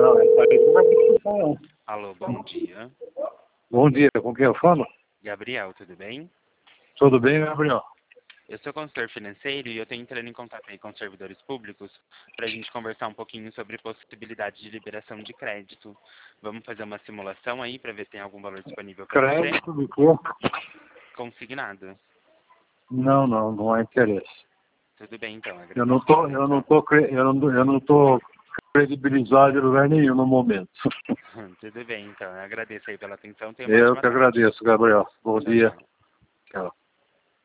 não. Essa aí não vai discussão, não. Alô, bom dia. Bom dia, com quem eu falo? Gabriel, tudo bem? Tudo bem, Gabriel? Eu sou consultor financeiro e eu estou entrando em contato aí com os servidores públicos para a gente conversar um pouquinho sobre possibilidade de liberação de crédito. Vamos fazer uma simulação aí para ver se tem algum valor disponível para você? Crédito do quê? Consignado. Não há interesse. Tudo bem, então. Eu Agradeço pela atenção. não tô credibilizado em lugar nenhum no momento. Tudo bem, então. Eu agradeço aí pela atenção. Tenha uma Eu ótima que tarde. agradeço, Gabriel. Bom Tchau, dia. tchau. Tchau.